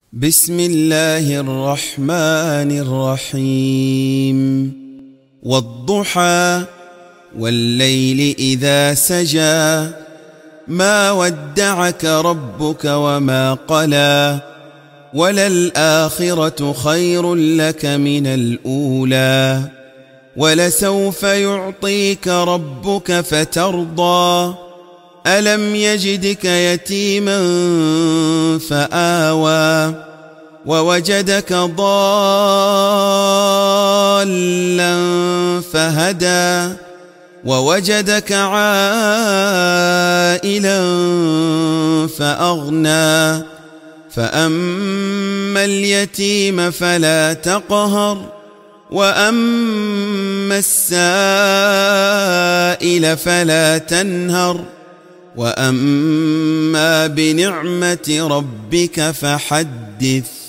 بسم الله الرحمن الرحيم والضحى والليل إذا سجى ما ودعك ربك وما قلى وللآخرة خير لك من الأولى ولسوف يعطيك ربك فترضى ألم يجدك يتيما فآوى ووجدك ضالا فهدى ووجدك عائلا فأغنى فأما اليتيم فلا تقهر وأما السائل فلا تنهر وأما بنعمة ربك فحدث.